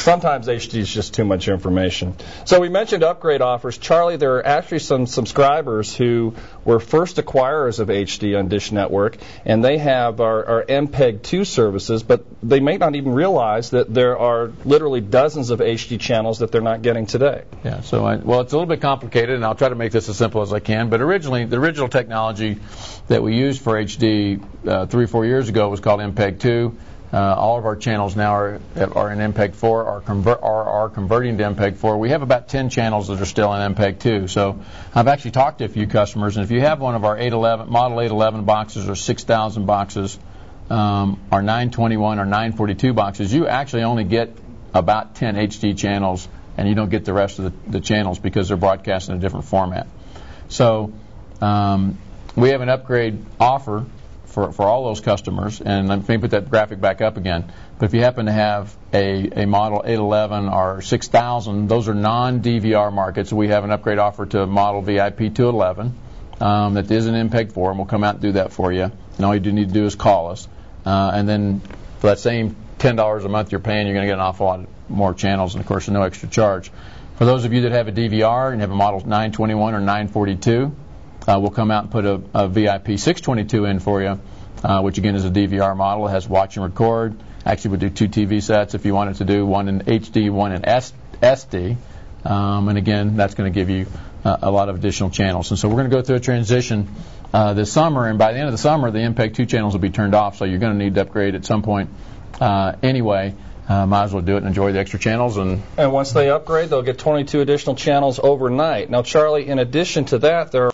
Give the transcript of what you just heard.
sometimes HD is just too much information. So we mentioned upgrade offers. Charlie, there are actually some subscribers who were first acquirers of HD on Dish Network, and they have our MPEG-2 services, but they may not even realize that there are literally dozens of HD channels that they're not getting today. Yeah, so well, it's a little bit complicated, and I'll try to make this as simple as I can, but originally, the original technology that we used for HD 3 or 4 years ago was called MPEG-2. All of our channels now are in MPEG-4, are converting to MPEG-4. We have about 10 channels that are still in MPEG-2. So I've actually talked to a few customers, and if you have one of our Model 811 boxes or 6,000 boxes, our 921 or 942 boxes, you actually only get about 10 HD channels, and you don't get the rest of the channels because they're broadcast in a different format. So we have an upgrade offer for all those customers, and let me put that graphic back up again. But if you happen to have a Model 811 or 6000, those are non-DVR markets. We have an upgrade offer to Model VIP 211 that is an MPEG-4, and we'll come out and do that for you. And all you need to do is call us. And then for that same $10 a month you're paying, you're going to get an awful lot more channels, and of course, no extra charge. For those of you that have a DVR and have a Model 921 or 942, we'll come out and put a VIP 622 in for you, which again is a DVR model. It has watch and record. Actually, we do 2 TV sets if you wanted to do one in HD, one in SD. And again, that's going to give you a lot of additional channels. And so we're going to go through a transition this summer, and by the end of the summer, the MPEG-2 channels will be turned off, so you're going to need to upgrade at some point anyway. Might as well do it and enjoy the extra channels. And once they upgrade, they'll get 22 additional channels overnight. Now, Charlie, in addition to that, there are